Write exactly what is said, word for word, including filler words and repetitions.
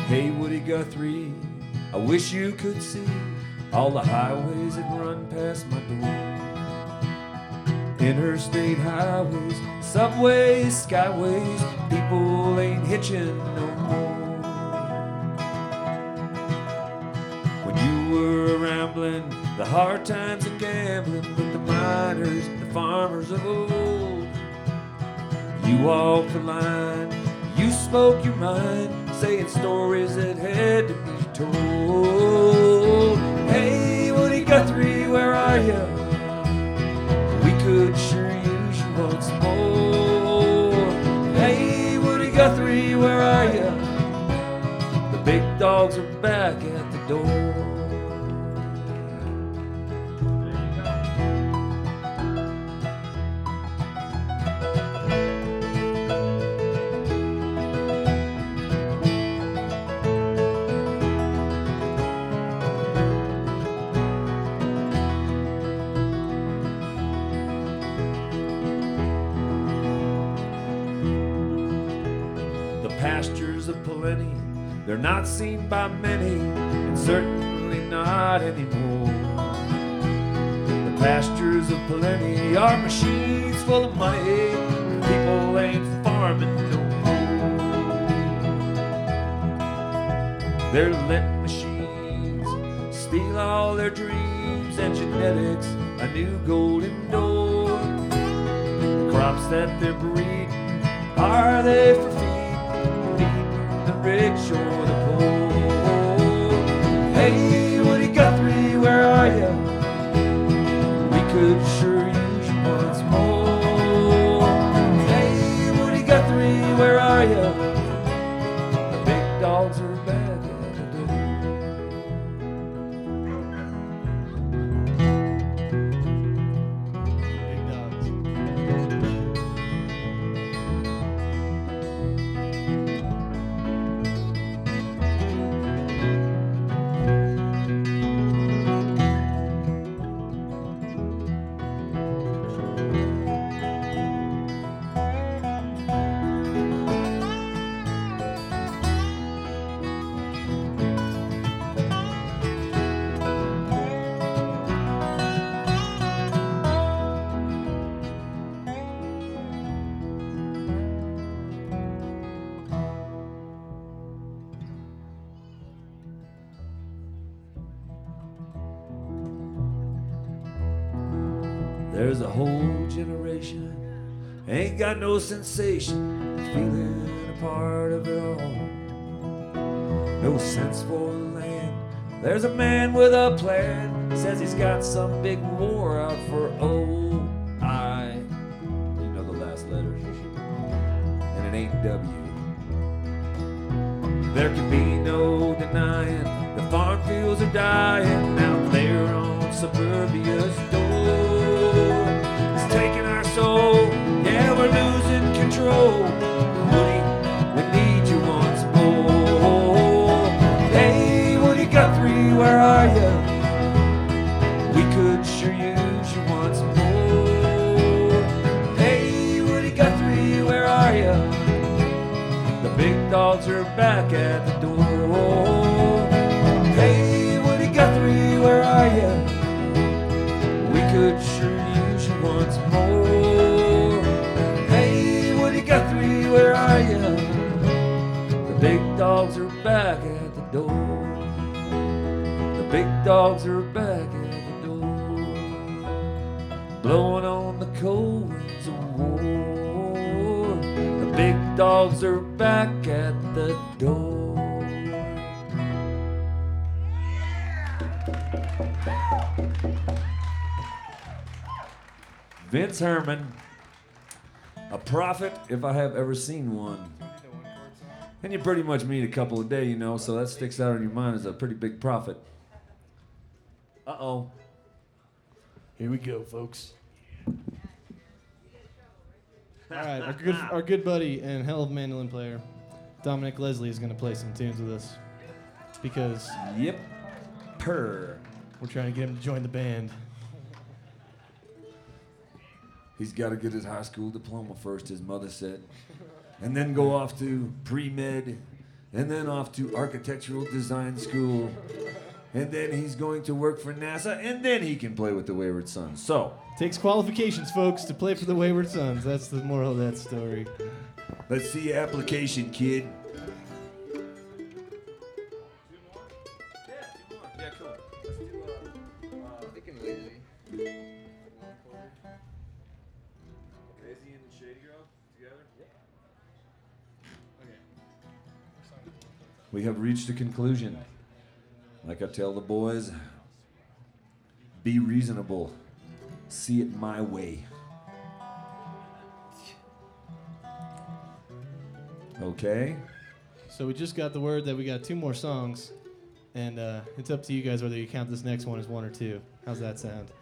Hey, Woody Guthrie, I wish you could see all the highways that run past my door. Interstate highways, subways, skyways, people ain't hitching no more. When you were rambling, the hard times of gambling with the miners, the farmers of old, you walked the line, you spoke your mind, saying stories that had to be told. Hey, Woody Guthrie, where are you? We could sure use you once more. Hey, Woody Guthrie, where are you? The big dogs are back at the door. Pastures of plenty, they're not seen by many, and certainly not anymore. The pastures of plenty are machines full of money, people ain't farming no more. They're letting machines steal all their dreams and genetics, a new golden door. The crops that they're breeding, are they for feed? The rich or the poor? Hey, Woody Guthrie, where are you? We could sure use you once more. Hey, Woody Guthrie, where are you? The big dogs are back at the door. Big dogs. There's a whole generation ain't got no sensation, feeling a part of it all. No sense for the land. There's a man with a plan, says he's got some big war out for O I. You know the last letters, and it ain't W. There can be no denying the farm fields are dying out there on suburbia's door. It's taking our soul, yeah, we're losing control. Woody, we need you once more. Hey, Woody Guthrie, where are you? We could sure use you once more. Hey, Woody Guthrie, where are you? The big dogs are back at the door. Hey, Woody Guthrie, where are you? We could sure use you once more. Hey, Woody Guthrie, where are you? The big dogs are back at the door. The big dogs are back at the door, blowing on the cold winds of war. The big dogs are back at the door. Vince Herman, a prophet if I have ever seen one. And you pretty much meet a couple a day, you know, so that sticks out in your mind as a pretty big prophet. Uh-oh. Here we go, folks. All right, our good, our good buddy and hell of a mandolin player, Dominic Leslie, is going to play some tunes with us because Yep. Purr. we're trying to get him to join the band. He's got to get his high school diploma first, his mother said. And then go off to pre-med and then off to architectural design school, and then he's going to work for NASA, and then he can play with the Wayward Sons. So, takes qualifications, folks, to play for the Wayward Sons. That's the moral of that story. let's see your application, kid. We have reached a conclusion. Like I tell the boys, be reasonable. See it my way. Okay? So we just got the word that we got two more songs, and uh, it's up to you guys whether you count this next one as one or two. How's that sound?